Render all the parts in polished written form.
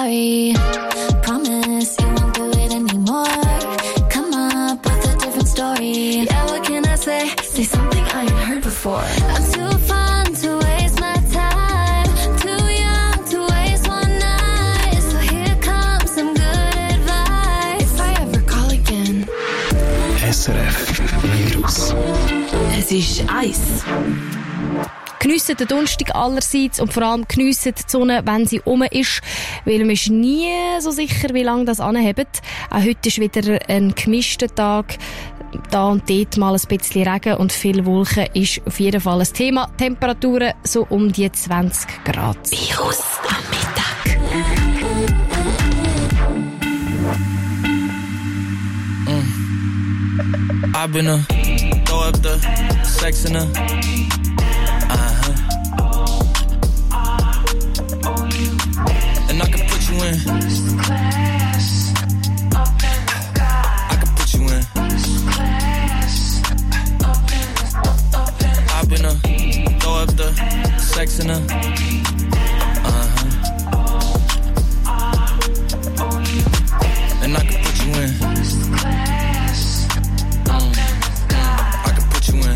story. Promise you won't do it anymore. Come up with a different story. Yeah, what can I say? Say something I ain't heard before. I'm too fun to waste my time. Too young to waste one night. So here comes some good advice. If I ever call again. SRF Virus. Es ist Eis. Geniessen den Donnerstag allerseits und vor allem geniessen die Sonne, wenn sie rum ist, weil man ist nie so sicher, wie lange das anhebt. Auch heute ist wieder ein gemischter Tag. Da und dort mal ein bisschen Regen und viel Wolken ist auf jeden Fall ein Thema. Temperaturen so um die 20 Grad. Virus am Mittag. I've been a throw up the sex in a and I can put you in. I can put you in. I've been a throw up the sex in a and I can put you in. I can put you in.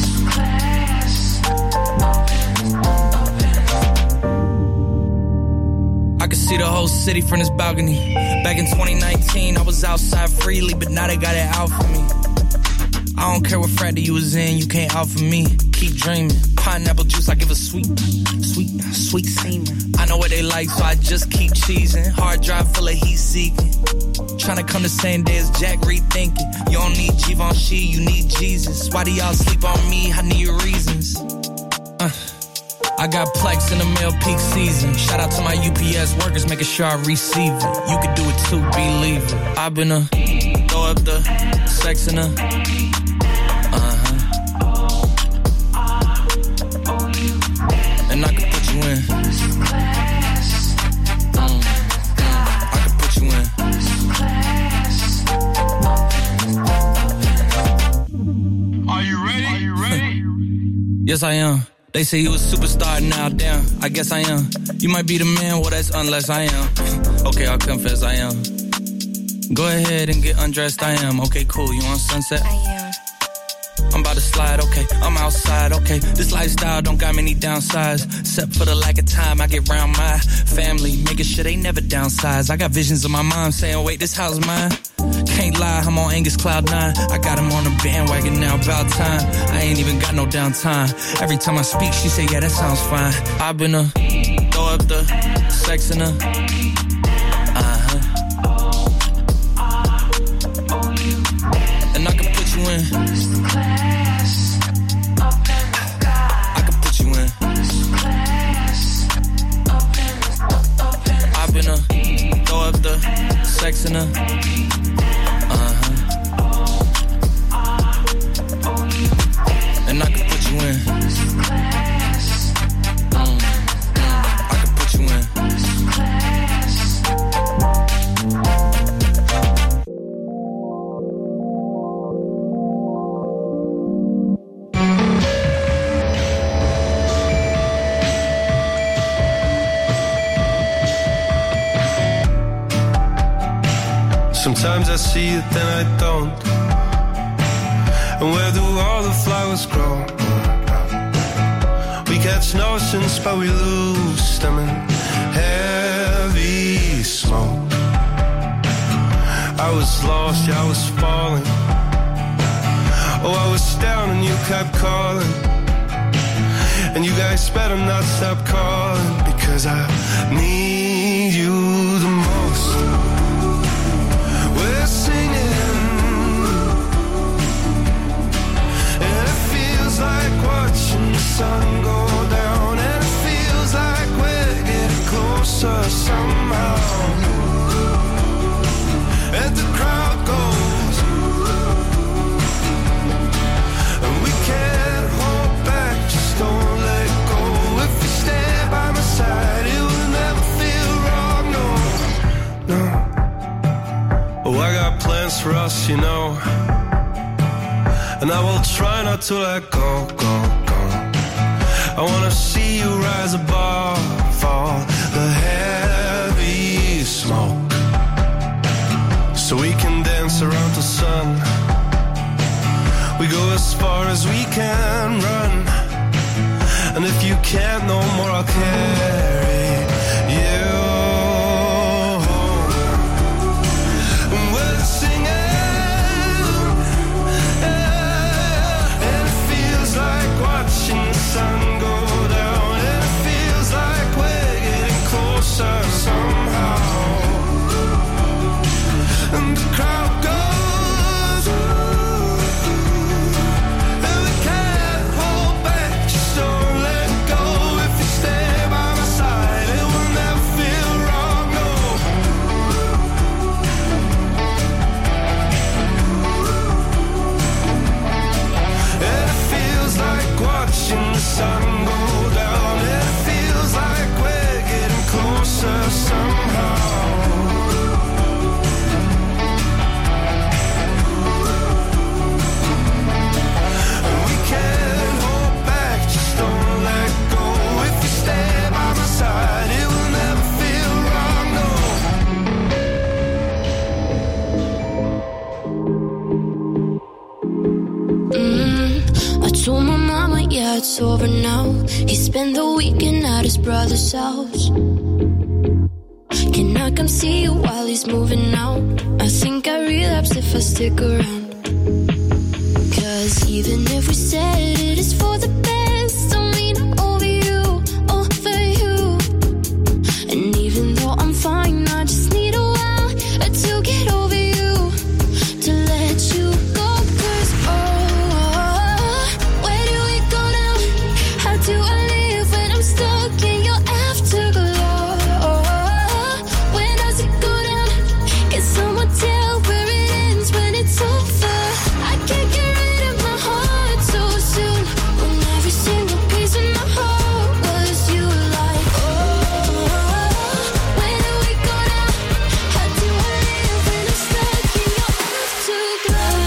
I can see the whole city from this balcony. Back in 2019, I was outside freely, but now they got it out for me. I don't care what frat you was in, you can't out for me. Keep dreaming. Pineapple juice, I give a sweet semen. I know what they like, so I just keep cheesing. Hard drive full of heat seeking. Tryna come the same day as Jack, rethinking. You don't need Givenchy, you need Jesus. Why do y'all sleep on me? I need reasons. I got Plex in the mail peak season. Shout out to my UPS workers, making sure I receive it. You can do it too, believe it. I've been a throw up the sex in a and I can put you in. I can put you in. Are you ready? Are you ready? Yes, I am. They say you a superstar now, damn, I guess I am. You might be the man, well that's unless I am. Okay, I'll confess I am. Go ahead and get undressed, I am. Okay, cool, you on Sunset? I am. I'm about to slide, okay, I'm outside, okay. This lifestyle don't got many downsides. Except for the lack of time I get around my family. Making sure they never downsize. I got visions of my mom saying, wait, this house mine. Can't lie, I'm on Angus Cloud 9. I got him on the bandwagon now, about time. I ain't even got no downtime. Every time I speak, she say, yeah, that sounds fine. I've been a throw up the sex in a and I can put you in. I can put you in. I've been a throw up the sex in a and I can put you in. I can put you in. Sometimes I see it, then I don't. And where do all the flowers grow? We catch notions, but we lose them in heavy smoke. I was lost, yeah, I was falling. Oh, I was down and you kept calling. And you guys better not stop calling, because I need you the most. We're singing, and it feels like watching the sun go down, and it feels like we're getting closer somehow. And the crowd goes, and we can't hold back, just don't let go. If you stand by my side, it will never feel wrong, no, no. Oh, I got plans for us, you know, and I will try not to let go, go, go. I wanna see you rise above all the heavy so we can dance around the sun. We go as far as we can run, and if you can't no more, I'll carry you home. We're singing, and it feels like watching the sun go down, and it feels like we're getting closer somehow. And the crowd goes, and we can't hold back, just don't let go. If you stay by my side, it will never feel wrong, no. And it feels like watching the sun go down, and it feels like we're getting closer somehow. Can't hold back, just don't let go. If you stay by my side, it will never feel wrong, I told my mama, yeah, it's over now. He spent the weekend at his brother's house. Can I come see you while he's moving out? I think I relapse if I stick around. Cause even if we said it is for the best, I mean over you, over you. And even though I'm fine, I just need a while to get over you, to let you go. Cause where do we go now? How do I live when I'm stuck in your afterglow? When does it go down? Can someone tell where it ends when it's over? I can't get rid of my heart so soon, when every single piece of my heart was you. Like, where do we go now? How do I live when I'm stuck in your afterglow?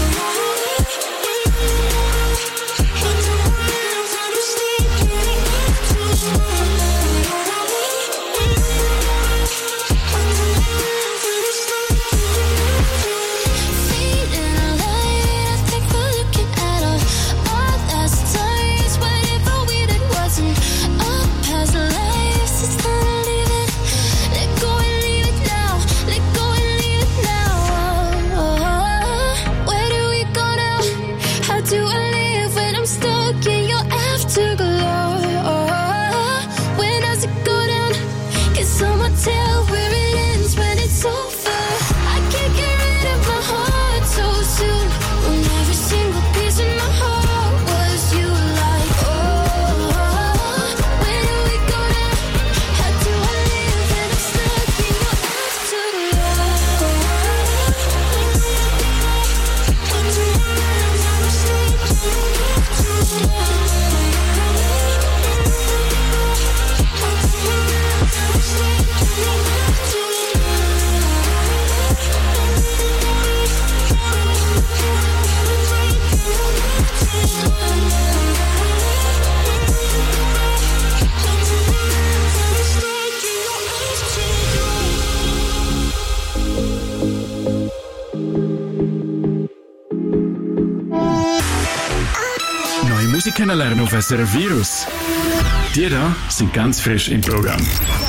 Feeling alive, I think we're looking at our last times. Whatever we did wasn't our past lives. It's time to leave it. Let go and leave it now. Let go and leave it now. Where do we go now? How do I live when I'm stuck in your afterglow? When does it go down? Can someone tell where it ends when it's over? I can't get rid of my heart so soon, when every single piece of my heart was you. Like, where do we go now? How do I live when I'm stuck in your Neue Musik kennenlernen auf SRF Virus. Die da sind ganz frisch im Programm.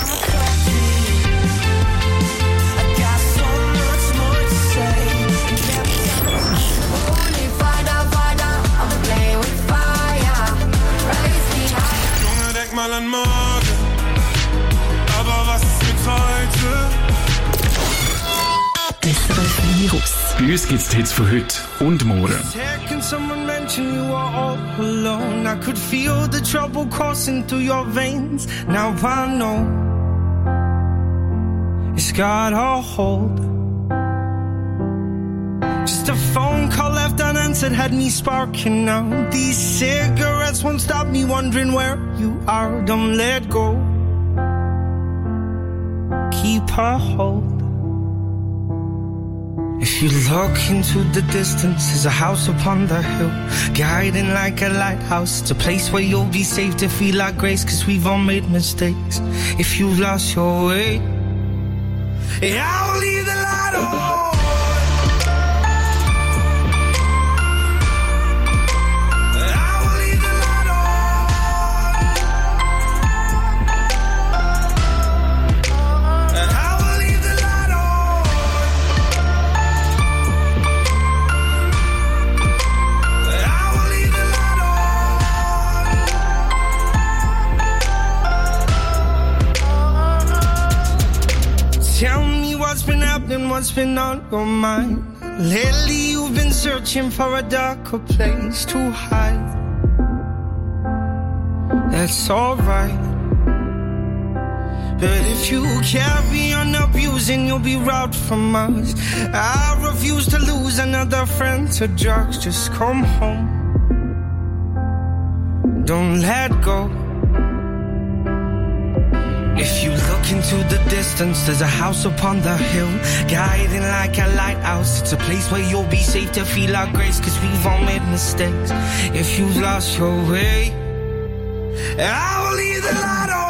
Junge, denk mal an morgen, aber was ist mit heute? SRF Virus. Bei uns gibt es die Hits von heute und morgen. Can someone mention you are all alone? I could feel the trouble coursing through your veins. Now I know it's got a hold. Just a phone call left unanswered had me sparking now. These cigarettes won't stop me wondering where you are. Don't let go. Keep a hold. If you look into the distance, there's a house upon the hill, guiding like a lighthouse. It's a place where you'll be safe to feel like grace, 'cause we've all made mistakes. If you've lost your way, yeah, I'll leave the light on. what's been on your mind. Lately you've been searching for a darker place to hide. That's alright. But if you carry on abusing, you'll be robbed from us. I refuse to lose another friend to drugs. Just come home. Don't let go. If you look into the distance, there's a house upon the hill, guiding like a lighthouse. It's a place where you'll be safe to feel our grace, cause we've all made mistakes. If you've lost your way, I will leave the light on.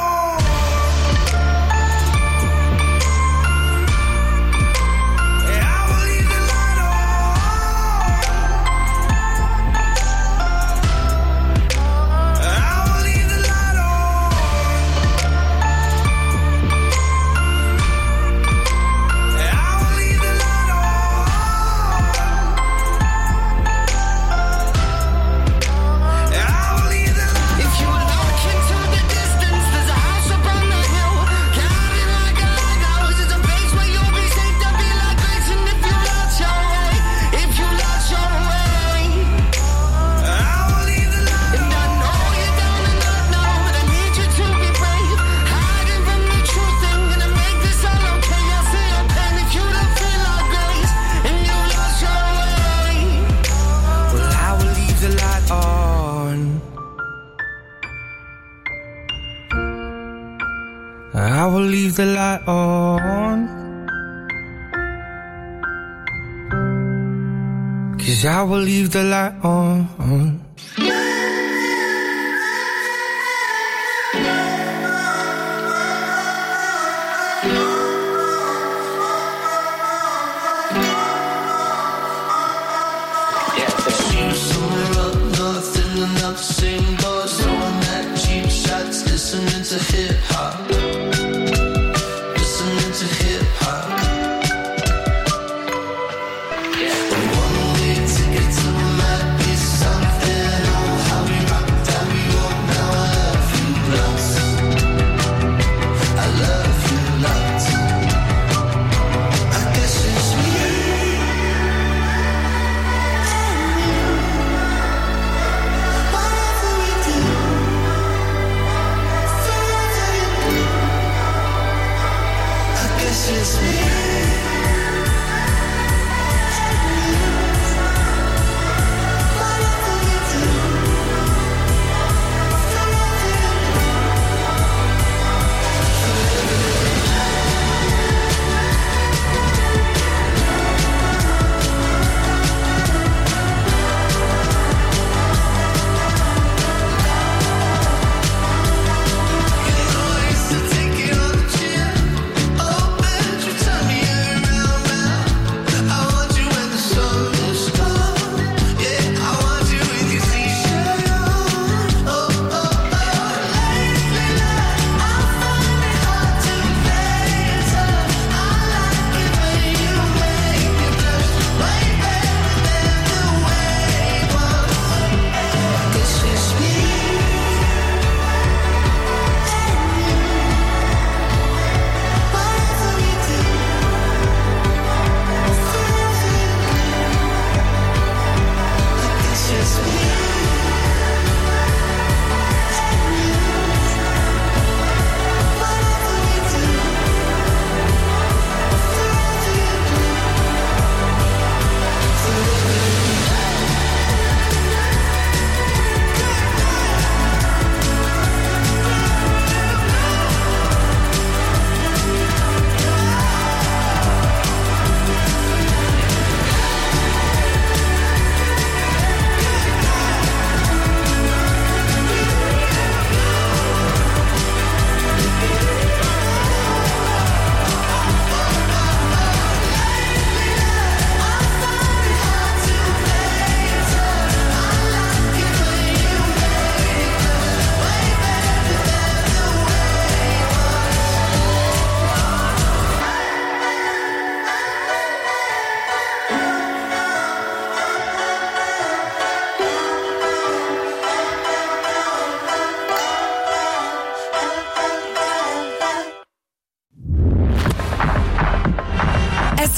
I will leave the light on, 'cause I will leave the light on. Listening to hip hop, listening to hip hop. The one-way ticket to might be something. Oh, how we rock, how we walk. Now I love you lots. I love you lots. I guess it's me. Whatever we do.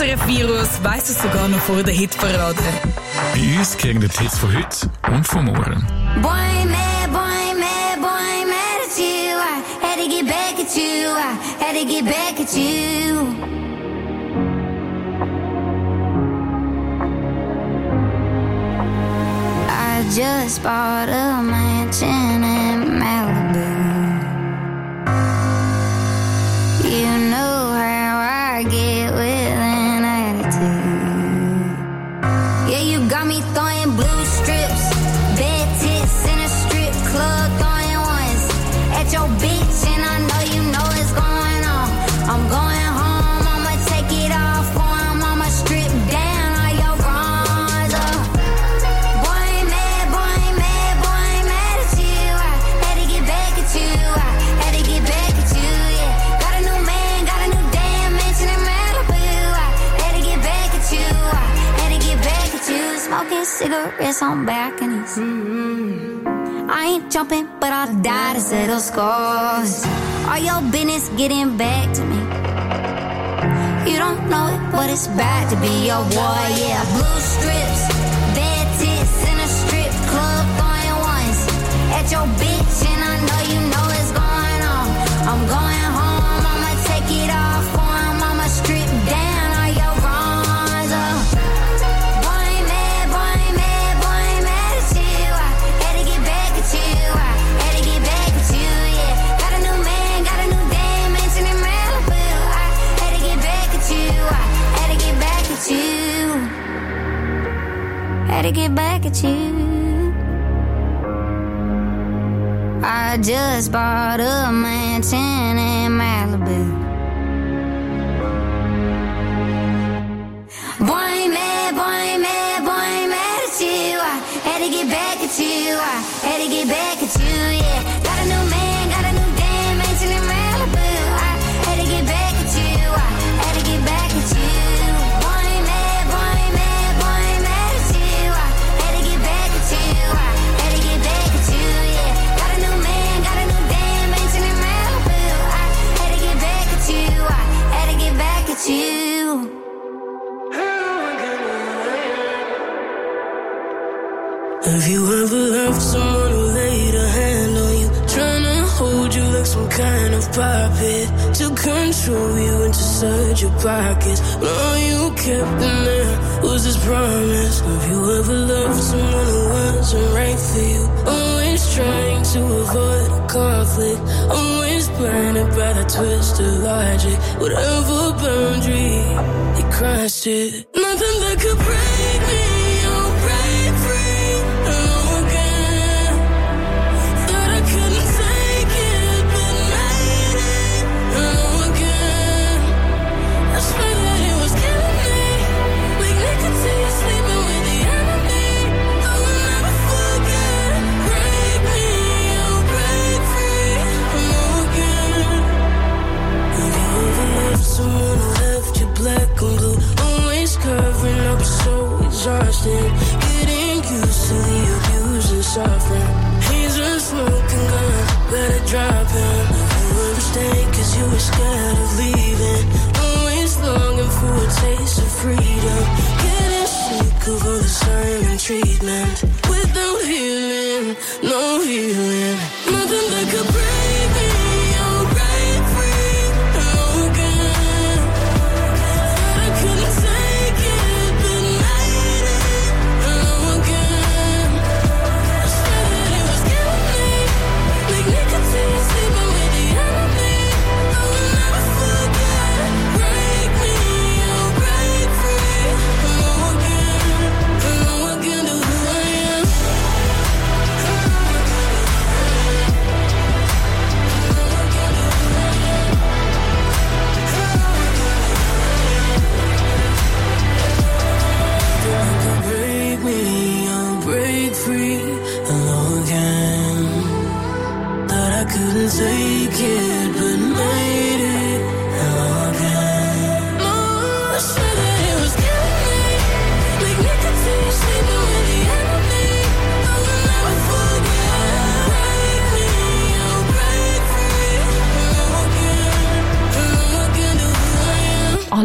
SRF-Virus weiss es sogar noch vor der Hitparade. Bei uns kriegen die Hits von heute und von morgen. Boy, mad at you. I had to get back at you. I had to get back at you. I just bought a mansion in Malibu. You know how I get with an attitude. Yeah, you got me throwing blue strips, bad tits in a strip club, throwing ones at your bitch, and I know you know what's going on. I'm going home, I'ma take it off for him, I'ma strip down all your bronze. Boy, ain't mad at you. I had to get back at you. I had to get back at you, yeah. Got a new man, got a new damn mansion in Malibu. I had to get back at you. I had to get back at you. Smoking cigarettes on balconies. I ain't jumping, but I'll die to settle scores. All your business getting back to me. You don't know it, but it's bad to be your boy, yeah. Blue strips, bad tits in a strip club, throwing ones at your bitch, and I know you know what's going on. I'm going home, I'ma take it off for him, I'ma strip down all your wrongs. Boy, ain't mad at you. I had to get back at you. I had to get back at you, yeah. Got a new man, got a new damn mansion in Malibu. I had to get back at you. I had to get back at you. Had to get back at you. I just bought a mansion in Malibu. Boy, ain't mad at you. I had to get back at you. I had to get back at you, yeah. Got a new man, got a new damn mansion in Malibu. I had to get back at you. I had to get back at you. Boy, ain't mad at you. I had to get back at you. I had to get back at you, yeah. Got a new man, got a new damn mansion in Malibu. I had to get back at you. I had to get back at you. Have you ever loved someone who laid a hand on you, trying to hold you like some kind of puppet, to control you and to search your pockets, but all you kept in there was this promise? Have you ever loved someone who wasn't right for you, always trying to avoid a conflict, always blinded by the twisted logic, whatever boundary they crossed it, nothing that could break me. Someone who left you black and blue, always covering up so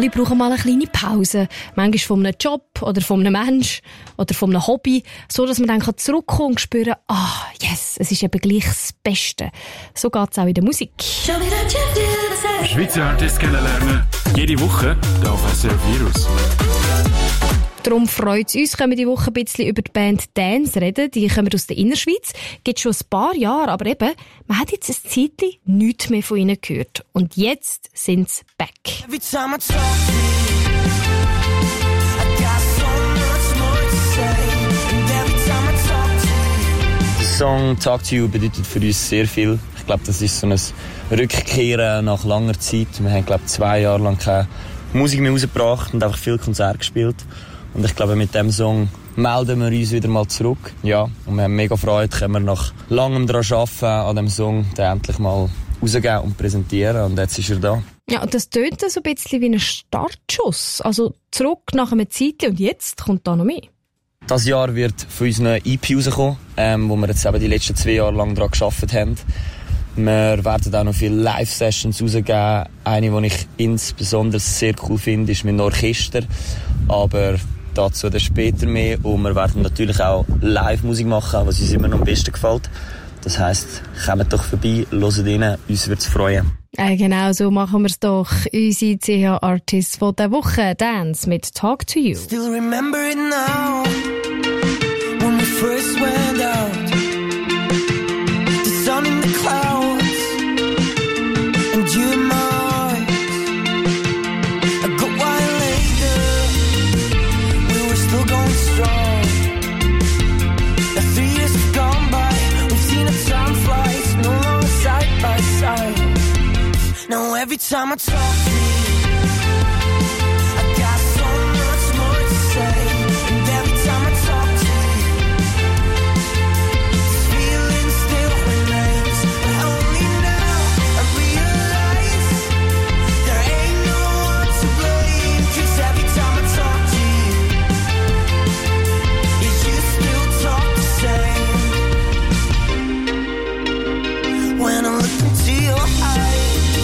Viele brauchen mal eine kleine Pause. Manchmal von einem Job oder von einem Mensch oder von einem Hobby. So, dass man dann zurückkommen und spüren, yes, es ist eben gleich das Beste. So geht es auch in der Musik. Schweizer Artists kennenlernen. Jede Woche hier auf SRF Virus. Darum freut es uns, können wir diese Woche ein bisschen über die Band Dance reden. Die kommen aus der Innerschweiz. Gibt schon ein paar Jahre, aber eben, man hat jetzt ein Zeitchen nichts mehr von ihnen gehört. Und jetzt sind sie back. Every time I talk to you, I got so much more to say. And every time I talk to you. Der Song «Talk to You» bedeutet für uns sehr viel. Ich glaube, das ist so ein Rückkehren nach langer Zeit. Wir haben, glaube ich, 2 Jahre lang keine Musik mehr rausgebracht und einfach viel Konzerte gespielt. Und ich glaube, mit diesem Song melden wir uns wieder mal zurück. Ja, und wir haben mega Freude, können wir nach langem daran arbeiten, an diesem Song den endlich mal rausgeben und präsentieren. Und jetzt ist er da. Ja, und das tönt so ein bisschen wie ein Startschuss. Also zurück nach einem Zeitchen und jetzt kommt da noch mehr. Das Jahr wird von uns eine EP rauskommen, wo wir jetzt eben die letzten 2 Jahre lang daran gearbeitet haben. Wir werden auch noch viele Live-Sessions rausgeben. Eine, die ich insbesondere sehr cool finde, ist mit einem Orchester. Aber dazu dann später mehr. Und wir werden natürlich auch Live-Musik machen, was uns immer noch am besten gefällt. Das heisst, kommt doch vorbei, hört rein, uns würde es freuen. Genau, so machen wir es doch. Unsere CH-Artists von der Woche, Dance mit «Talk to You». Still remember it now, when we first went out. The sun in the clouds, and you in my arms. A good while later, we were still going strong. Now 3 years have gone by, we've seen the time flies, no longer side by side. Now every time I talk to you, I got so much more to say. And every time I talk to you, this feeling still remains. But only now I realize there ain't no one to blame. 'Cause every time I talk to you, yeah, you still talk the same. When I look into your eyes,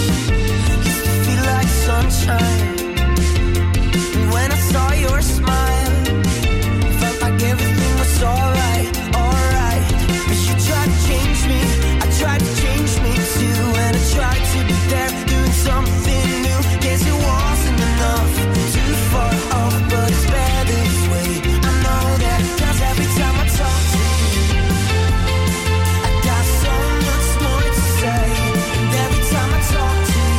sunshine. And when I saw your smile, felt like everything was alright, alright. But you tried to change me, I tried to change me too. And I tried to be there, doing something new. Guess it wasn't enough, too far off, but it's better this way. I know that, 'cause every time I talk to you, I got so much more to say. And every time I talk to you,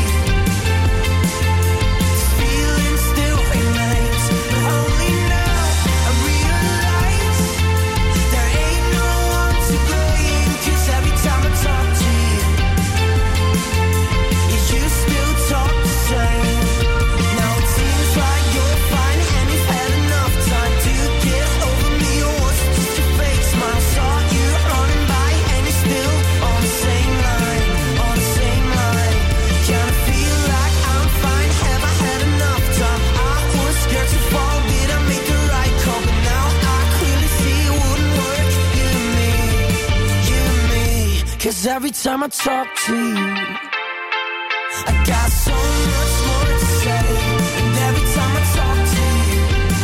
every time I talk to you, I got so much more to say. And every time I talk to you,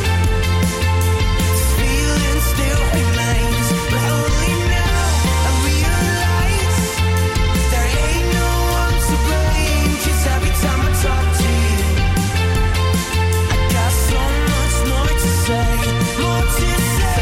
this feeling still remains. But only now I realize there ain't no one to blame. 'Cause every time I talk to you, I got so much more to say. More to say.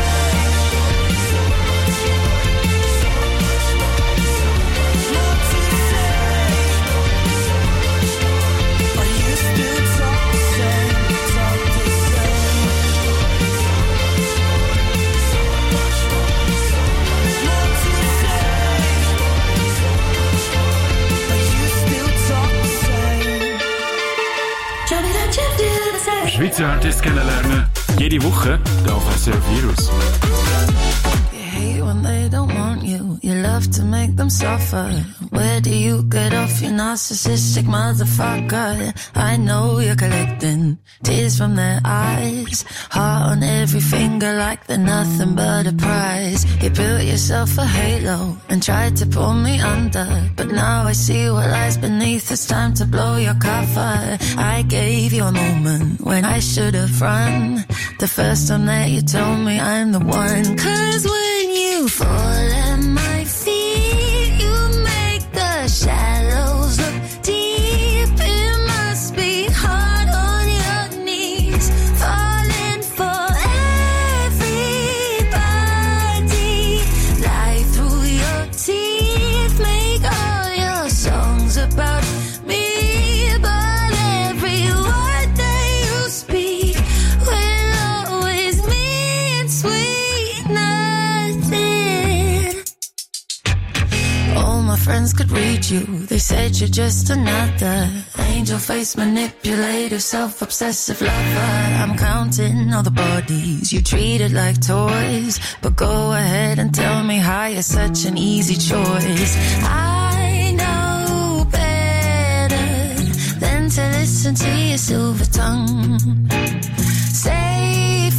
Schweizer Artists kennenlernen. Jede Woche hier auf SRF Virus. You hate when they don't want you. You love to make them suffer. Where do you get off, you narcissistic motherfucker? I know you're collecting tears from their eyes. Heart on every finger like they're nothing but a prize. You built yourself a halo and tried to pull me under. But now I see what lies beneath. It's time to blow your cover. I gave you a moment when I should have run. The first time that you told me I'm the one. 'Cause when you fall at my feet, you make the shallows look deep. It must be hard on your knees, falling for everybody. Lie through your teeth, make all your songs about me, but every word that you speak will always mean sweet nothing. All my friends could read you, they said you're just another angel face manipulative self-obsessive lover. I'm counting all the bodies you treated like toys, but go ahead and tell me how you're such an easy choice. I know better than to listen to your silver tongue say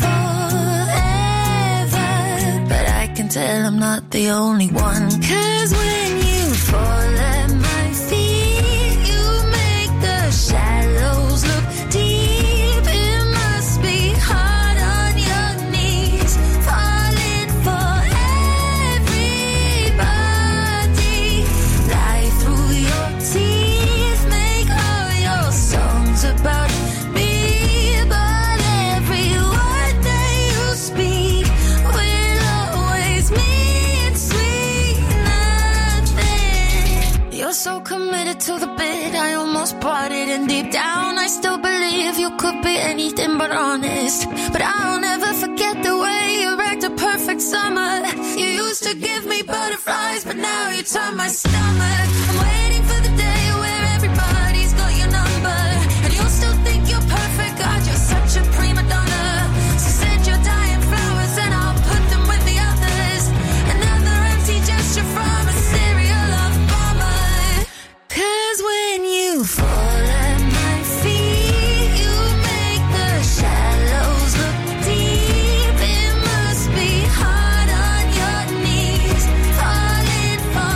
forever, but I can tell I'm not the only one. 'Cause when you fall at my feet, you make the shallows look deep. It must be hard on your knees, falling for everybody. Lie through your teeth, make all your songs about me, but every word that you speak will always mean sweet nothing. You're so committed to the bit, I almost bought it, and deep down I still believe you could be anything but honest. But I'll never forget the way you wrecked a perfect summer. You used to give me butterflies, but now you turn my stomach. I'm waiting for the day where everybody's got your number, and you'll still think you're perfect. God, you're such a prima donna. So send your dying flowers and I'll put them with the others. Another empty gesture from a serial love bomber. 'Cause when you fall at my feet, you make the shallows look deep. It must be hard on your knees, falling for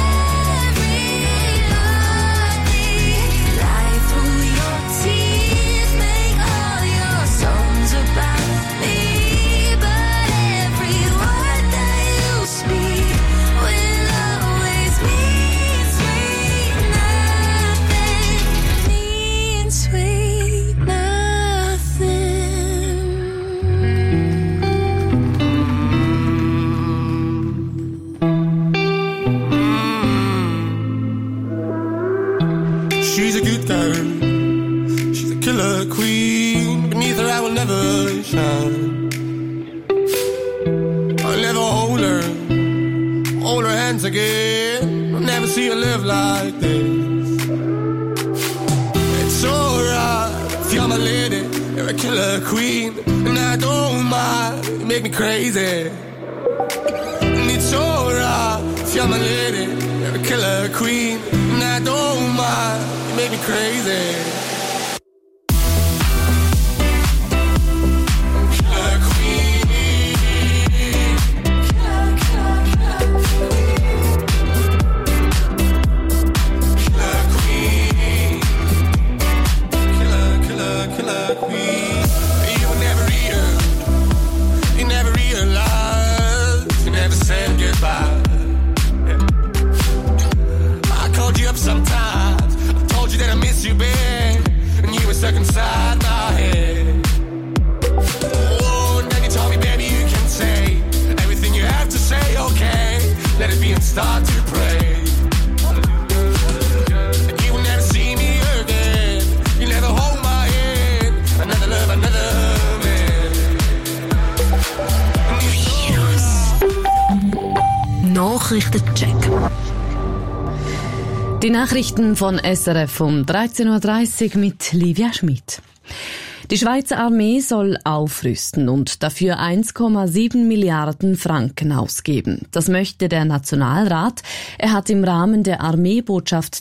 everybody. Lie through your teeth, make all your songs about me, but every word that you speak will always mean sweet nothing, mean sweet nothing. She's a good girl, she's a killer queen. Beneath her I will never shine. I'll never hold her hands again. I'll never see her live like this. It's alright if you're my lady, you're a killer queen, and I don't mind, you make me crazy. And it's alright if you're my lady, you're a killer queen, and I don't mind, you make me crazy. Killer queen, killer queen, killer queen. You never realized, you never said goodbye. I called you up sometimes, I told you that I miss you, babe, and you were stuck inside my head. Oh, and then you told me, baby, you can say everything you have to say, okay, let it be and start to pray. And you will never see me again, you never hold my hand, another love, another man. Nachrichtencheck. Die Nachrichten von SRF um 13.30 Uhr mit Livia Schmidt. Die Schweizer Armee soll aufrüsten und dafür 1,7 Milliarden Franken ausgeben. Das möchte der Nationalrat. Er hat im Rahmen der Armeebotschaft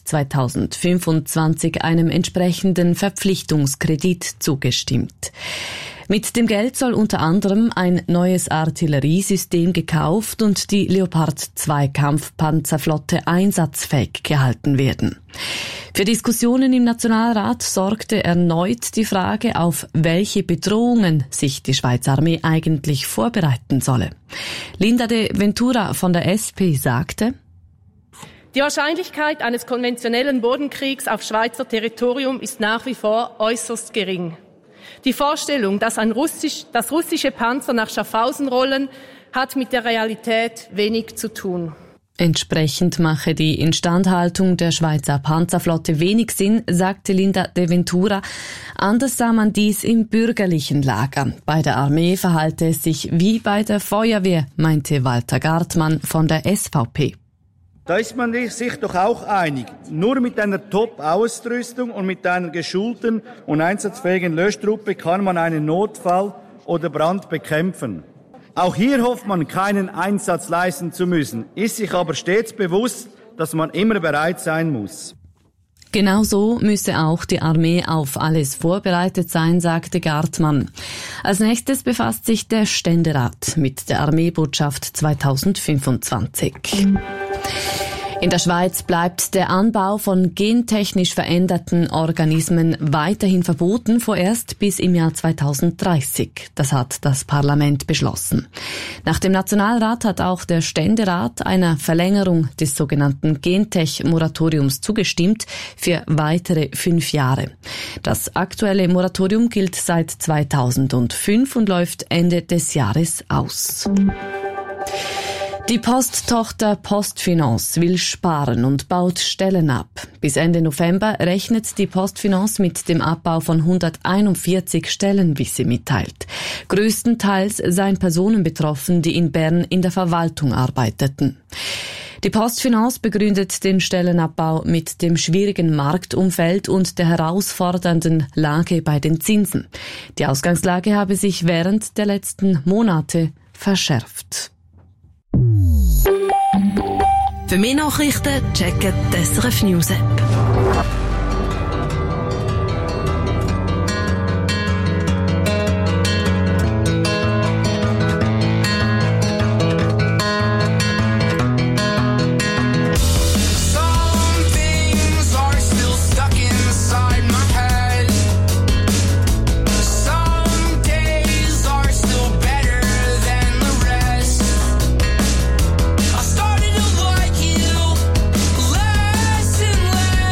2025 einem entsprechenden Verpflichtungskredit zugestimmt. Mit dem Geld soll unter anderem ein neues Artilleriesystem gekauft und die Leopard 2 Kampfpanzerflotte einsatzfähig gehalten werden. Für Diskussionen im Nationalrat sorgte erneut die Frage, auf welche Bedrohungen sich die Schweizer Armee eigentlich vorbereiten solle. Linda de Ventura von der SP sagte: Die Wahrscheinlichkeit eines konventionellen Bodenkriegs auf Schweizer Territorium ist nach wie vor äußerst gering. Die Vorstellung, dass russische Panzer nach Schaffhausen rollen, hat mit der Realität wenig zu tun. Entsprechend mache die Instandhaltung der Schweizer Panzerflotte wenig Sinn, sagte Linda de Ventura. Anders sah man dies im bürgerlichen Lager. Bei der Armee verhalte es sich wie bei der Feuerwehr, meinte Walter Gartmann von der SVP. Da ist man sich doch auch einig. Nur mit einer Top-Ausrüstung und mit einer geschulten und einsatzfähigen Löschtruppe kann man einen Notfall oder Brand bekämpfen. Auch hier hofft man, keinen Einsatz leisten zu müssen, ist sich aber stets bewusst, dass man immer bereit sein muss. Genauso müsse auch die Armee auf alles vorbereitet sein, sagte Gartmann. Als nächstes befasst sich der Ständerat mit der Armeebotschaft 2025. In der Schweiz bleibt der Anbau von gentechnisch veränderten Organismen weiterhin verboten, vorerst bis im Jahr 2030. Das hat das Parlament beschlossen. Nach dem Nationalrat hat auch der Ständerat einer Verlängerung des sogenannten Gentech-Moratoriums zugestimmt für weitere 5 Jahre. Das aktuelle Moratorium gilt seit 2005 und läuft Ende des Jahres aus. Die Posttochter PostFinance will sparen und baut Stellen ab. Bis Ende November rechnet die PostFinance mit dem Abbau von 141 Stellen, wie sie mitteilt. Größtenteils seien Personen betroffen, die in Bern in der Verwaltung arbeiteten. Die PostFinance begründet den Stellenabbau mit dem schwierigen Marktumfeld und der herausfordernden Lage bei den Zinsen. Die Ausgangslage habe sich während der letzten Monate verschärft. Für mehr Nachrichten checken die SRF News App. Less and less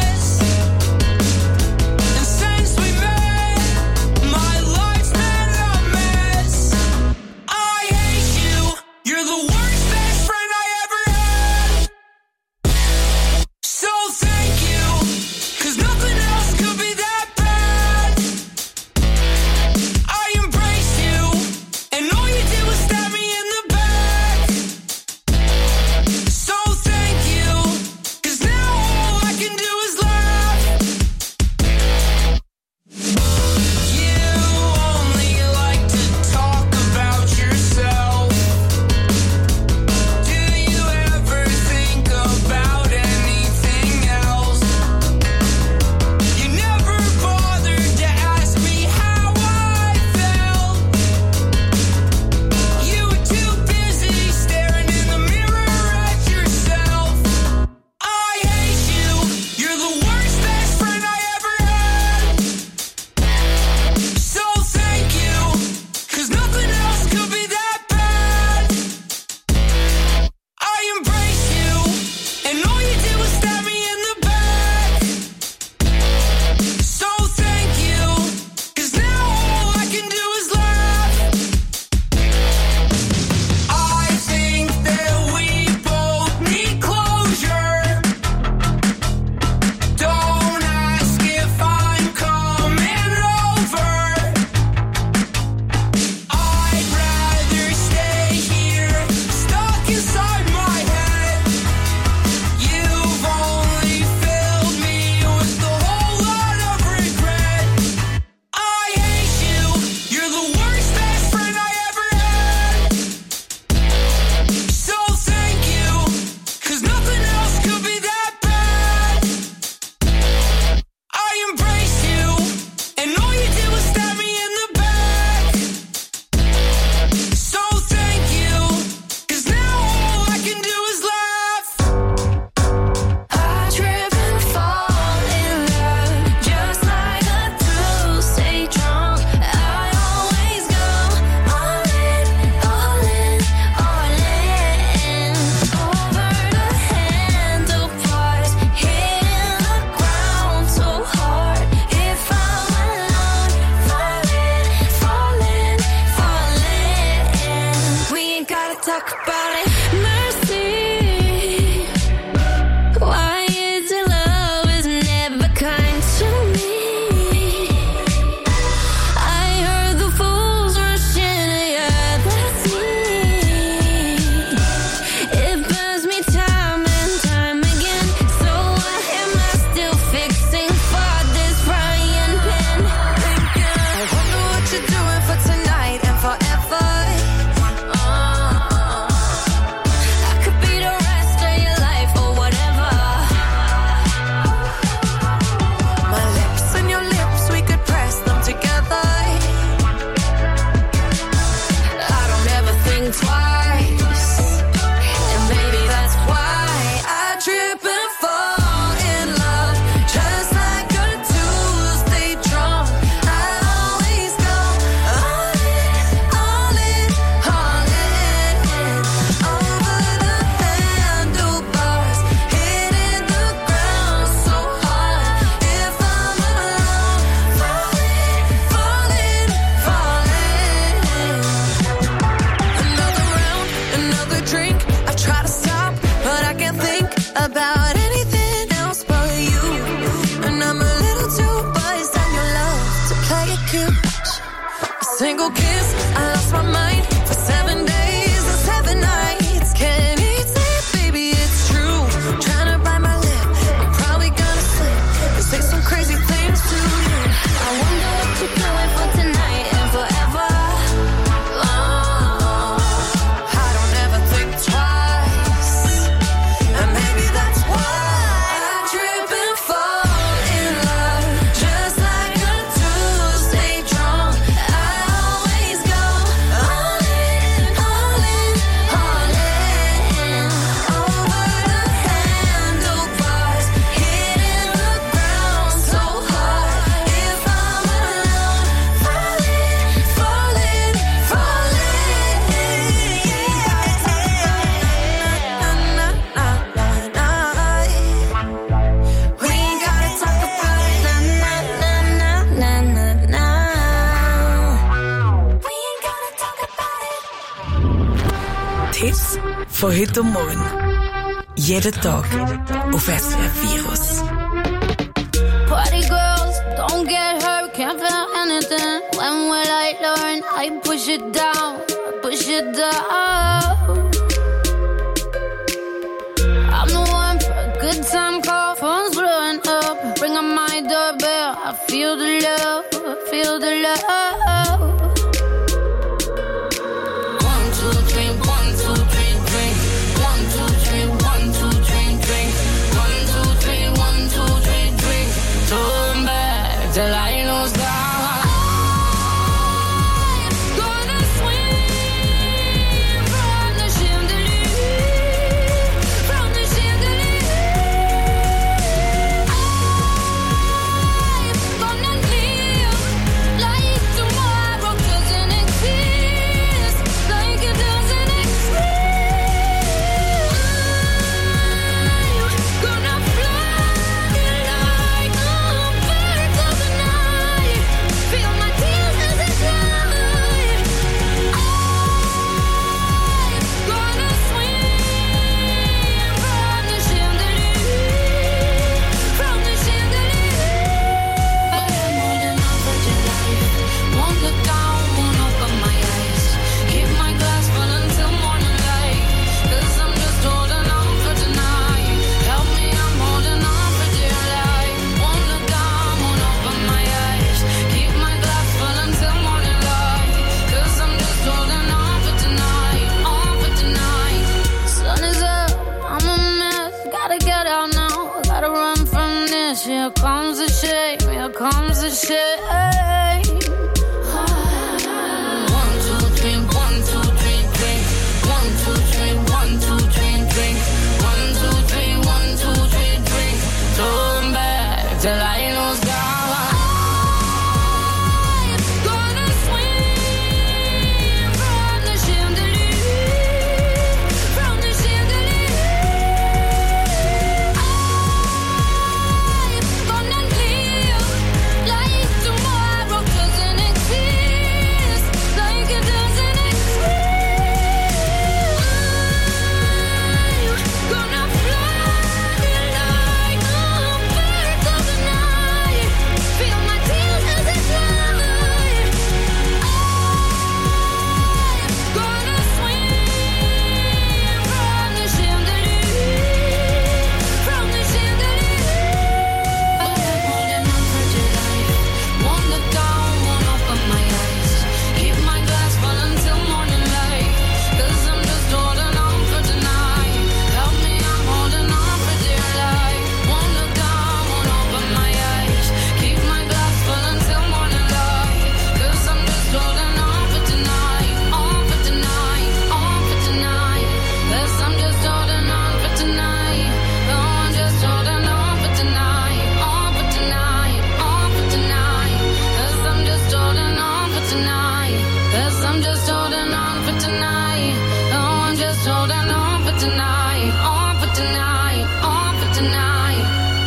talk about it. Mercy. Why is it love is never kind to me? I heard the fools rushing, yeah, that's me. It burns me time and time again. So why am I still fixing for this frying pan? I wonder what you're doing for tonight and forever. I could be the rest of your life or whatever. My lips and your lips, we could press them together. I don't ever think twice, and maybe that's why I trip and fall in love. Just like a Tuesday drunk, I always go all in, all in, all in. Over the handlebars, hitting the ground so hard. If I'm alone, falling, falling, falling. Another round, another drink. I try to stop, but I can't think about anything else but you. And I'm a little too buzzed on your love to play it cute. A single kiss, I lost my mind for 7 days and 7 nights. Can't eat it, baby, it's true. Trying to bite my lip, I'm probably gonna slip and say some crazy things to you. I wonder what you're doing for tonight and forever. I don't ever think twice, and maybe that's why I trip and fall in love. Just like a Tuesday drunk, I always go all in, all in, all in. Over the handlebars, hitting the ground so hard. If I'm alone, falling, falling, falling. We ain't gotta talk about it. Na, na, na, na, na. We ain't gotta talk about it. Tipps von heute und morgen. Jeden Tag auf SRF Virus. Party girls, don't get hurt, can't feel anything. When will I learn? I push it down, push it down. I'm the one for a good time call, phone's blowing up. Ring on my doorbell, I feel the love, I feel the love. 1, 2, 3, 1, 2, 3, drink. 1, 2, 3, 1, 2, 3, drink. 1, 2, 3, 1, 2, 3, drink. Turn back till I lose God. Gonna swim from the chandelier, from the chandelier. I'm gonna live like tomorrow doesn't exist, like it doesn't exist. I'm gonna fly like a bird of the night. Feel my tears as they fly. I'm gonna swim from the chandelier, from the chandelier. But I'm holding on for your life. Won't look down, won't open my eyes. Keep my glass full until morning light. 'Cause I'm just holding on for tonight. Help me, I'm holding on for dear life. Won't look down, won't open my eyes. Keep my glass full until morning light. 'Cause I'm just holding on for tonight, on for tonight. Sun is up, I'm a mess. Gotta get out now, gotta run from this. Here comes the shame, here comes the shame. 1, 2, 3, 1, 2, 3, drink. 1, 2, 3, 1, 2, 3, drink. 1, 2, 3, 1, 2, 3, drink. Turn back till I lose God. I'm gonna swim from the chandelier, from the chandelier. I'm gonna live like tomorrow. for tonight, on for tonight, on for tonight.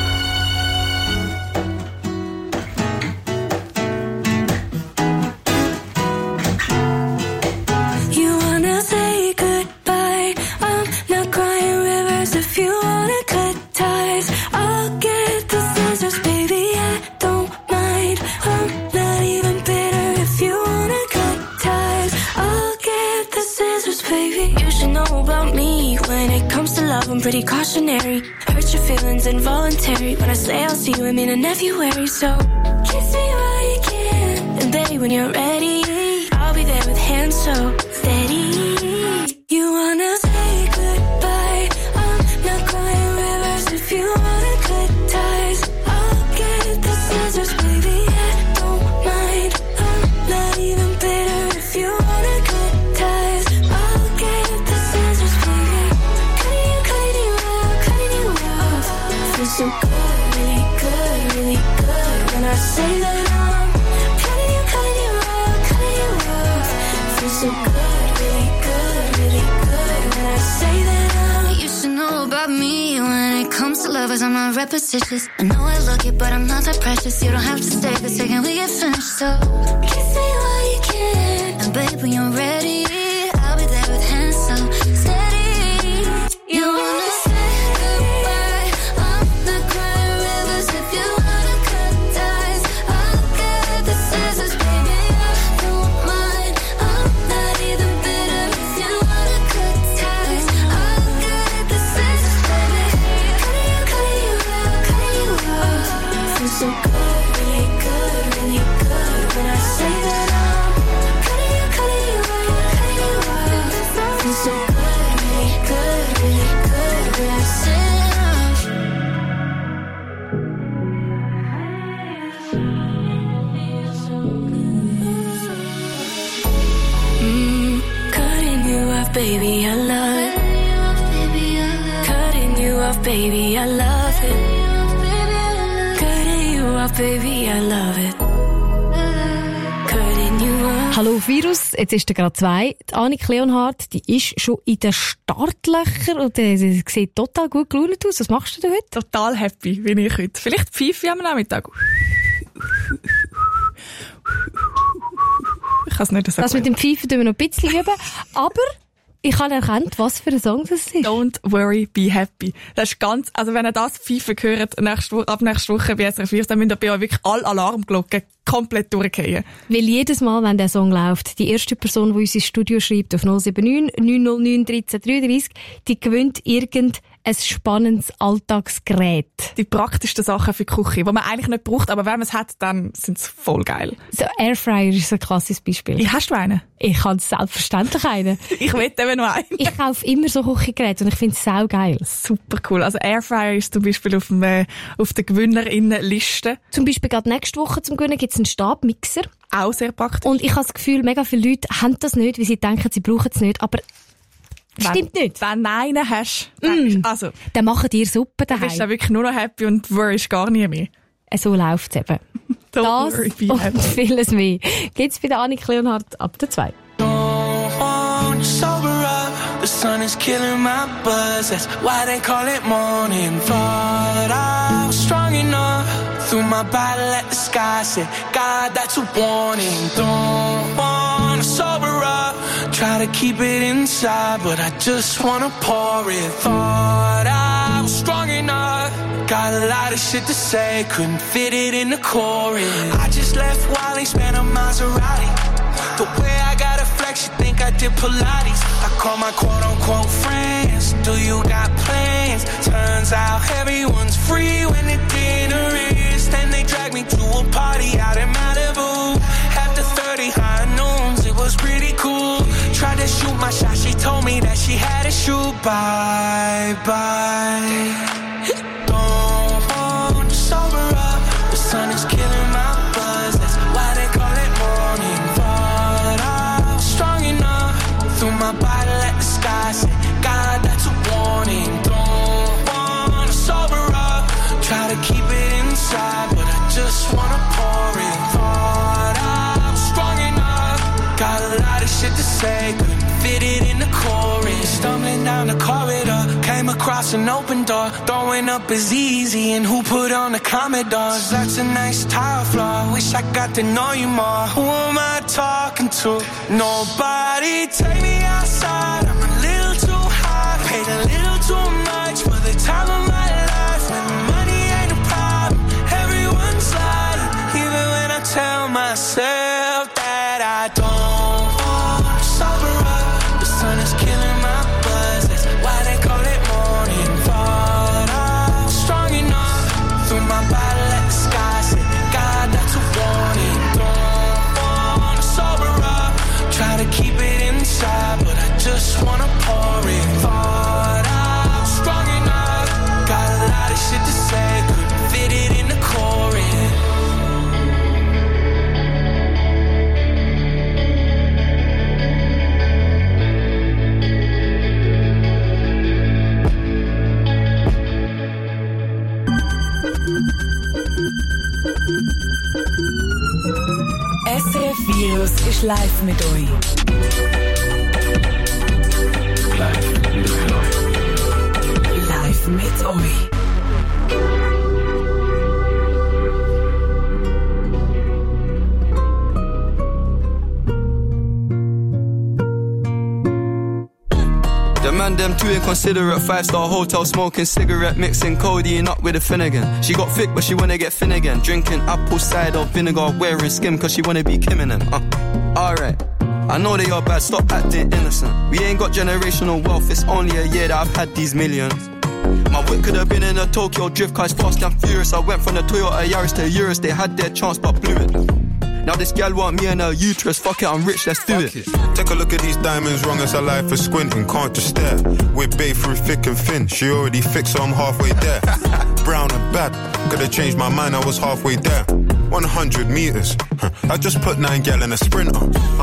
You wanna say goodbye? I'm not crying rivers if you wanna cut ties. I'll get the scissors, baby, I don't mind. I'm not even bitter if you wanna cut ties. I'll get the scissors, baby. You should know about me. When it comes to love, I'm pretty cautionary. Hurt your feelings involuntary. When I say I'll see you, I mean in February. So kiss me while you can, and baby, when you're ready, I'll be there with hands so steady. You wanna say goodbye? I'm not crying rivers if you wanna cut ties. I'll get the scissors, baby, I don't mind. I'm not even bitter if you wanna cut ties. I'll get the scissors, baby. Cutting you off. Feels so good, really good, really good. When I say that I'm cutting you off. Feels so good, really good, really good. When I say that You should know about me. When it comes to lovers, I'm not repetitious. I know I look it, but I'm not that precious. You don't have to stay the second we get finished. So kiss me while you can, and babe, when you're ready, I'll be there with hands so steady. You wanna say goodbye? I'm not crying rivers if you wanna cut ties. I'll get the scissors, baby, I don't mind. I'm not even bitter if you wanna cut ties. I'll get the scissors, baby. Cutting you off. Feels so good, really good, really good. When I say that I'm cutting you off. Feels so good, really good, really good. When I say that cutting you off, baby, I love it. Cutting you off, baby, I love it. Cutting you off, baby, I love it. Cutting you off. Hallo Virus, jetzt ist er gerade 2. Die Annik Leonhardt, die ist schon in den Startlöchern und sie sieht total gut gelaunt aus. Was machst du denn heute? Total happy bin ich heute. Vielleicht Pfeife am Nachmittag. Ich kann es nicht so Das mit dem Pfeifen tun wir noch ein bisschen üben. Aber ich habe erkannt, was für ein Song das ist. Don't worry, be happy. Das ist ganz, also wenn ihr das Pfeifen hört, ab nächste Woche bei SRF 4, dann müsst ihr bei euch wirklich alle Alarmglocken komplett durchgehen. Weil jedes Mal, wenn der Song läuft, die erste Person, die uns ins Studio schreibt, auf 079 909 1333, die gewinnt ein spannendes Alltagsgerät. Die praktischsten Sachen für die Küche, die man eigentlich nicht braucht, aber wenn man es hat, dann sind sie voll geil. So Airfryer ist ein klassisches Beispiel. Hast du einen? Ich habe selbstverständlich einen. Ich will eben noch einen. Ich kaufe immer so Küchengeräte und ich finde es saugeil. Super cool. Also Airfryer ist zum Beispiel auf der Gewinnerinnenliste. Zum Beispiel gerade nächste Woche zum Gewinnen gibt es einen Stabmixer. Auch sehr praktisch. Und ich habe das Gefühl, mega viele Leute haben das nicht, weil sie denken, sie brauchen es nicht. Aber stimmt nicht. Wenn du einen hast, dann machen dir Suppe daheim. Du bist dann wirklich nur noch happy und worryst gar nie mehr. So läuft es eben. Das und vieles mehr gibt's bei der Annik Leonhardt ab der 2. The sun is killing my buzz, that's why they call it morning. Thought I was strong enough, threw my bottle at the sky, said, God, that's a warning. Don't wanna sober up, try to keep it inside, but I just wanna pour it. Thought I was strong enough, got a lot of shit to say, couldn't fit it in the chorus. I just left Wally, spent a Maserati. The way I gotta flex, you think I did Pilates. I call my quote-unquote friends, do you got plans? Turns out everyone's free when the dinner is. Then they drag me to a party out in Malibu. After 30 high noons, it was pretty cool. Tried to shoot my shot, she told me that she had to shoot. Bye-bye. Don't want to sober up, the sun is killing my buzz. That's why they call it morning. Threw my bottle at the sky, said, God, that's a warning. Don't wanna sober up, try to keep it inside, but I just wanna pour it. Thought I was strong enough, got a lot of shit to say, couldn't fit it in the chorus. Stumbling down the corridor, across an open door. Throwing up is easy, and who put on the Commodores? That's a nice tile flaw. Wish I got to know you more. Who am I talking to? Nobody. Take me outside. I'm a little too high. Paid a little too much for the time of my life. When money ain't a problem, everyone's lying. Even when I tell myself that I don't want sober up. The sun is killing my buzz. That's why they call it morning fall. I'm strong enough through my body, let the sky say, God, that's a warning. Don't wanna sober up. Try to keep it inside, but I just wanna pour it. Thought I'm strong enough. Got a lot of shit to say, couldn't fit it in the chorus. SRF Virus ist live mit euch. Live mit euch. The man them too inconsiderate. 5-star hotel smoking cigarette, mixing codeine up with a Finnegan. She got thick but she wanna get thin again. Drinking apple cider vinegar, wearing skim cause she wanna be Kim in them. Alright, I know they are bad, stop acting innocent. We ain't got generational wealth, it's only a year that I've had these millions. My whip could have been in a Tokyo drift car, it's fast and furious. I went from the Toyota Yaris to Urus, they had their chance but blew it. Now this gal want me and her uterus, fuck it, I'm rich, let's do it. Take a look at these diamonds, wrong as her life is squinting, can't just stare. We're bae through thick and thin, she already fixed so I'm halfway there. Brown and bad, could've changed my mind, I was halfway there. 100 meters, I just put 9 gal in a Sprinter.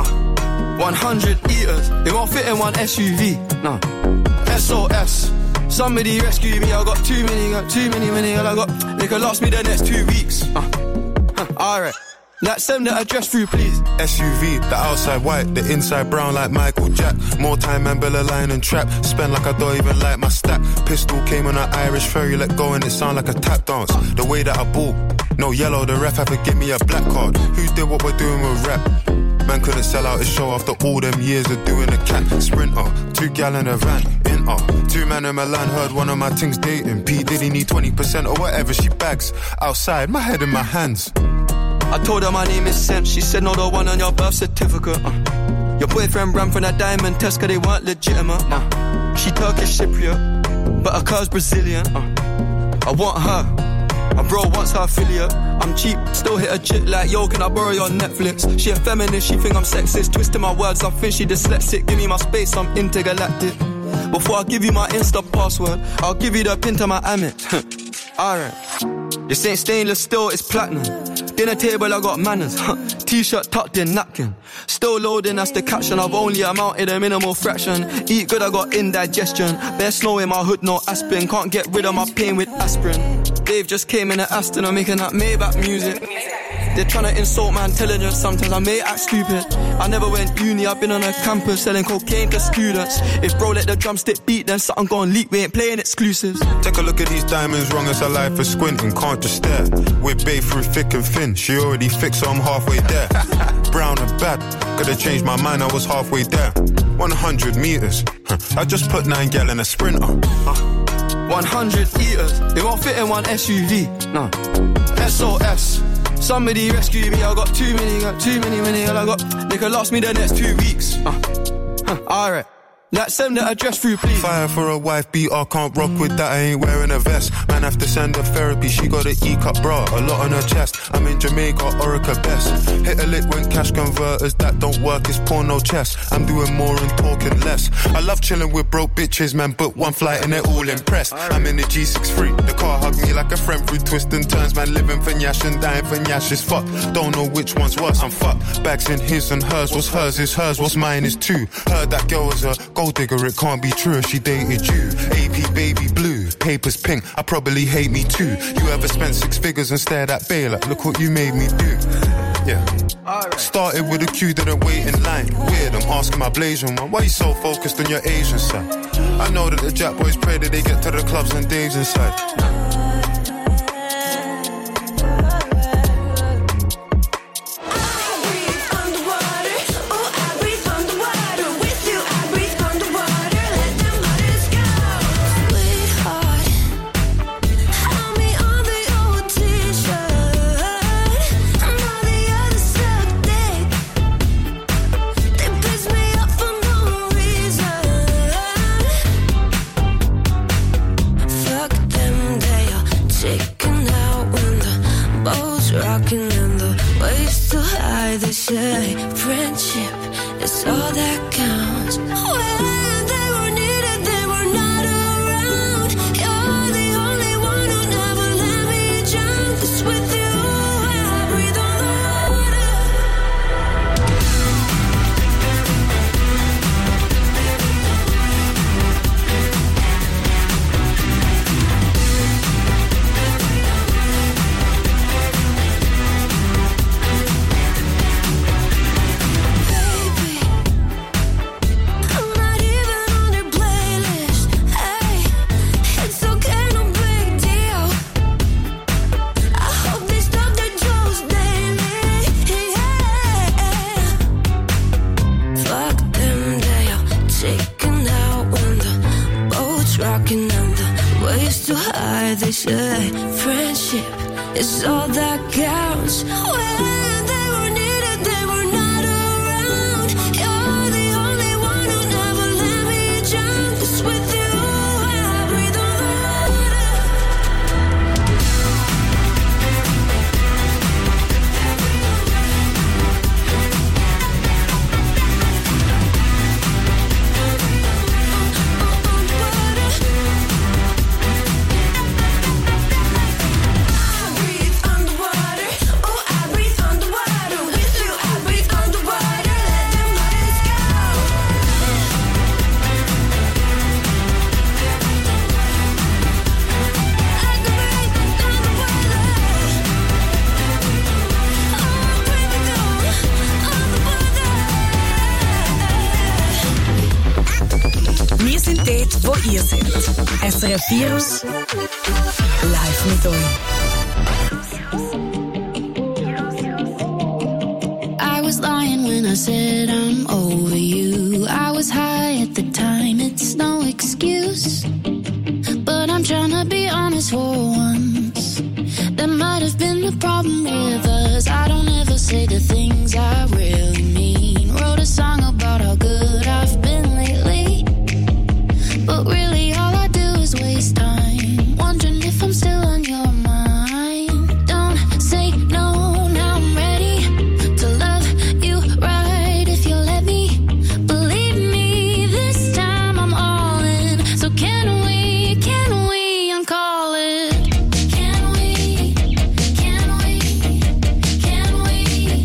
100 eaters, they won't fit in one SUV, no. SOS, somebody rescue me, I got too many, I got, they could last me the next 2 weeks. Alright. Like send the address through please. SUV, the outside white, the inside brown like Michael Jack. More time and Bella Line and trap. Spend like I don't even like my stack. Pistol came on an Irish ferry, let go and it sound like a tap dance. The way that I ball, no yellow, the ref had to give me a black card. Who did what we're doing with rap? Man couldn't sell out his show after all them years of doing a cat. Sprinter, 2 gal in a van, in 2 man in Milan, heard one of my things dating. P Diddy need 20% or whatever she bags. Outside, my head in my hands. I told her my name is Sam. She said no, the one on your birth certificate. Your boyfriend ran for that diamond test cause they weren't legitimate. She Turkish Cypriot, but her car's Brazilian. I want her, my bro wants her affiliate. I'm cheap, still hit a chick like, yo, can I borrow your Netflix? She a feminist, she think I'm sexist. Twisting my words, I think she dyslexic. Give me my space, I'm intergalactic. Before I give you my Insta password, I'll give you the pin to my Amex. Alright, this ain't stainless steel, it's platinum. Dinner table, I got manners. T-shirt tucked in, napkin. Still loading, that's the caption. I've only amounted a minimal fraction. Eat good, I got indigestion. Bare snow in my hood, no aspirin. Can't get rid of my pain with aspirin. Dave just came in at Aston, I'm making that Maybach music. They're trying to insult my intelligence, sometimes I may act stupid. I never went uni, I've been on a campus selling cocaine to students. If bro let the drumstick beat, then something gon' leak, we ain't playing exclusives. Take a look at these diamonds, wrong as her life is squinting, can't just stare. We're bae through thick and thin, she already fixed so I'm halfway there. Brown and bad, could've changed my mind, I was halfway there. 100 meters, I just put 9 gal in a Sprinter. 100 eaters, they won't fit in one SUV, no. SOS, somebody rescue me, I got too many, I got, they could last me the next 2 weeks. Alright. Like send the address through please. Fire for a wife beater, can't rock with that, I ain't wearing a vest. Man have to send her therapy, she got an E-cup bra, a lot on her chest. I'm in Jamaica, Orica best. Hit a lick when cash converters, that don't work, it's porno chess. I'm doing more and talking less. I love chilling with broke bitches, man, book one flight and they're all impressed. I'm in the G63, the car hugged me like a friend through twists and turns. Man living for Nyash and dying for Nyash is fuck. Don't know which one's worse, I'm fucked. Bags in his and hers, what's hers is hers, what's mine is too. Heard that girl was a gold digger, it can't be true if she dated you. AP baby blue, papers pink, I probably hate me too. You ever spent 6 figures and stared at Baylor? Look what you made me do. Yeah. Started with a queue, didn't wait in line. Weird, I'm asking my Blasian man, why you so focused on your Asian side? I know that the Jack boys pray that they get to the clubs and Dave's inside. Say friendship is all that counts. When they were needed, they were not around. You're the only one who never let me drown. 'Cause with you, I breathe on the water. They say friendship is all that counts. When they were needed, they were not around. You're the only one who never let me drown. 'Cause with you, I breathe on the water. Wir sind dort, wo ihr seid. SRF Virus live mit euch. I was lying when I said I'm over you. I was high at the time, it's no excuse. But I'm trying to be honest for once. There might have been a problem with us. I don't ever say the things I really mean. Wrote a song about how good I've been lately. But really all I do is waste time, wondering if I'm still on your mind. Don't say no, now I'm ready to love you right if you let me. Believe me, this time I'm all in. So can we uncall it? Can we uncall it? Can we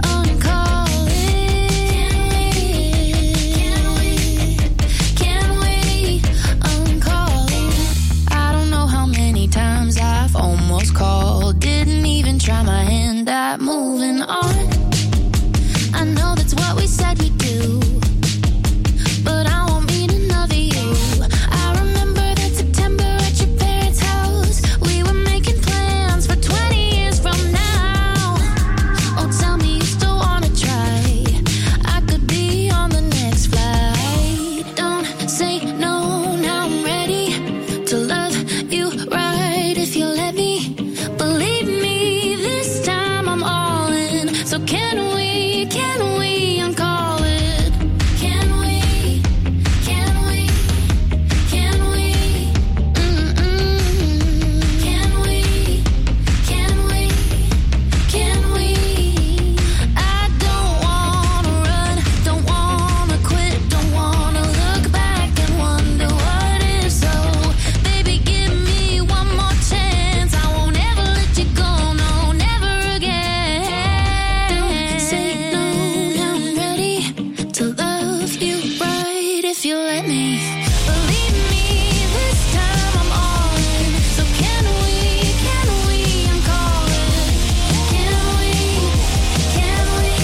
uncall it? I don't know how many times I've almost called. Didn't even try my hand at moving on. I know that's what we said we'd do, but I won't meet another you. I remember that September at your parents' house. We were making plans for 20 years from now. Oh, tell me you still wanna try. I could be on the next flight. Don't say no, now I'm ready to love you right if you let me. Believe me, this time I'm all in. So can we uncall it? Can we? Can we? Can we? Can we? Can we? I don't wanna run, don't wanna quit, don't wanna look back and wonder what if. So baby, give me one more chance. I won't ever let you go, no, never again. Don't say no, now I'm ready to love you right if you let me. Believe me, this time I'm all in. So can we uncall it? Can we? Can we?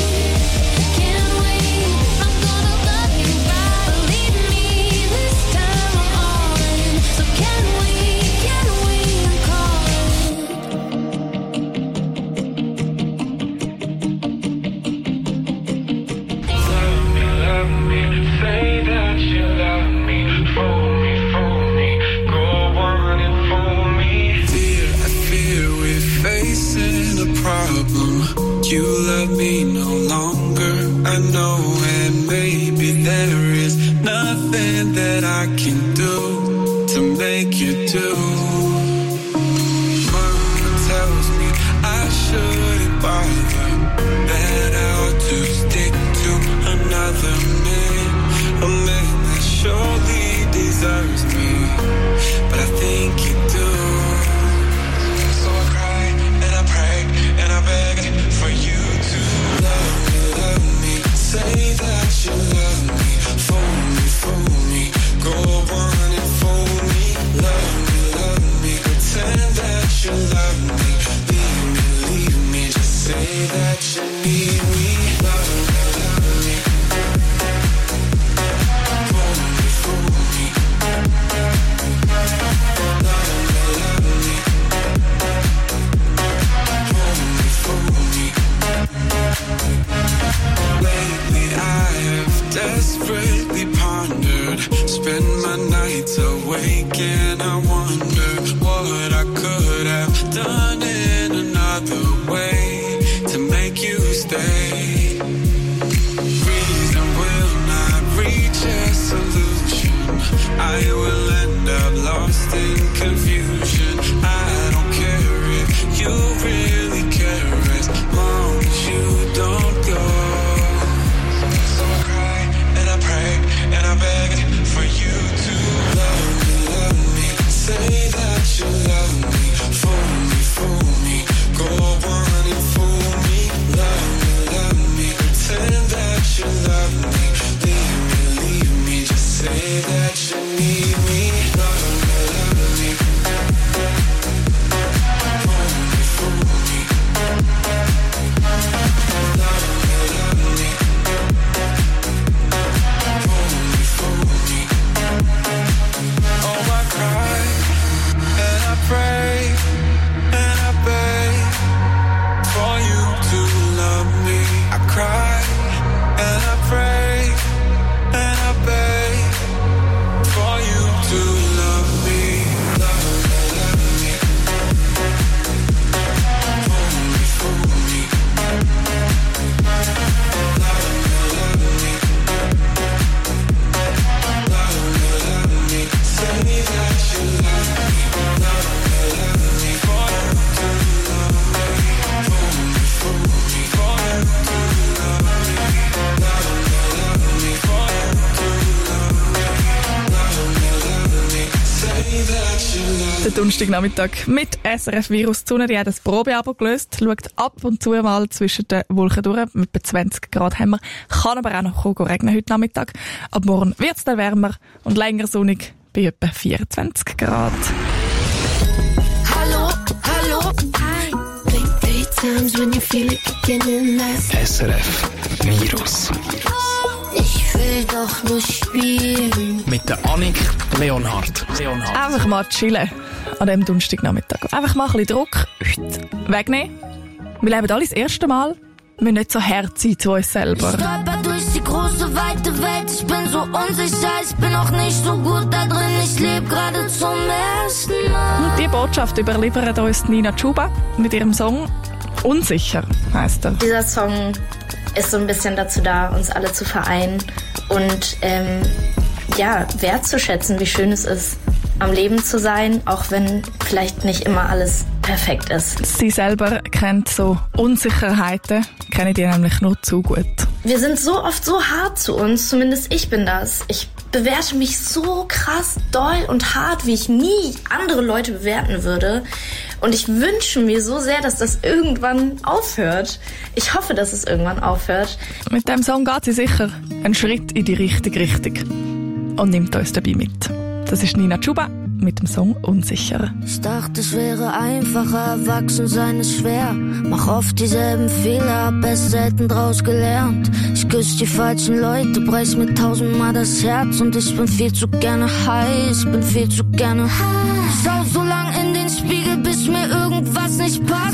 can do to make you do. Mama tells me I shouldn't bother, that I ought to stick to another man, a man that surely deserves me, but I think you do. So I cry and I pray and I beg for you to love me, say that you love me, fool me, go on and fool me, love me, pretend that you love me, leave me, just say that you need me, love me, fool me, lately I have desperately pondered, spend my nights awake and I wonder what I could have done in another way to make you stay. Reason will not reach a solution, I will end up lost in confusion. I don't care if you really care as long as you don't go. So I cry and I pray and I beg for you to love me, say that you love me, fool me, go on and fool me, love me, pretend that you love me, leave me, just say that you need me, love me, fool me, oh, I cry and I pray and I beg for you to love me. I cry and I pray and I beg for you to love me. Love me, fool me, love me, say that you love me, for you to love me, fool me, for you to love me, for you to love me, say that you love me. Der Donnerstagnachmittag mit SRF Virus. Die Sonne, die hat ein Probeabo gelöst, schaut ab und zu mal zwischen den Wolken durch. Mit etwa 20 Grad haben wir. Kann aber auch noch regnen heute Nachmittag. Ab morgen wird es dann wärmer und länger sonnig bei etwa 24 Grad. Hallo, hallo, hi. Three times when you feel it kicking in last. SRF Virus. Ich will doch nur spielen. Mit der Annik Leonhardt. Einfach mal chillen an diesem Donnerstagnachmittag. Einfach mal ein bisschen Druck heute wegnehmen. Wir leben alle das erste Mal. Wir müssen nicht so hart sein zu uns selber. Ich stolper durch die große, weite Welt. Ich bin so unsicher, ich bin auch nicht so gut da drin. Ich lebe gerade zum ersten Mal. Und die Botschaft überliefert uns Nina Chuba mit ihrem Song Unsicher, heisst er. Dieser Song ist so ein bisschen dazu da, uns alle zu vereinen und wertzuschätzen, wie schön es ist, am Leben zu sein, auch wenn vielleicht nicht immer alles perfekt ist. Sie selber kennt so Unsicherheiten, kennen die nämlich nur zu gut. Wir sind so oft so hart zu uns, zumindest ich bin das. Ich bewerte mich so krass doll und hart, wie ich nie andere Leute bewerten würde. Und ich wünsche mir so sehr, dass das irgendwann aufhört. Ich hoffe, dass es irgendwann aufhört. Mit dem Song geht sie sicher einen Schritt in die richtige Richtung und nimmt uns dabei mit. Das ist Nina Chuba mit dem Song Unsicher. Ich dachte, es wäre einfacher, erwachsen sein ist schwer. Mach oft dieselben Fehler, hab erst selten draus gelernt. Ich küsse die falschen Leute, brech mir 1000-mal das Herz. Und ich bin viel zu gerne heiß, bin viel zu gerne. Ich schau so lang in den Spiegel, bis mir irgendwas nicht passt.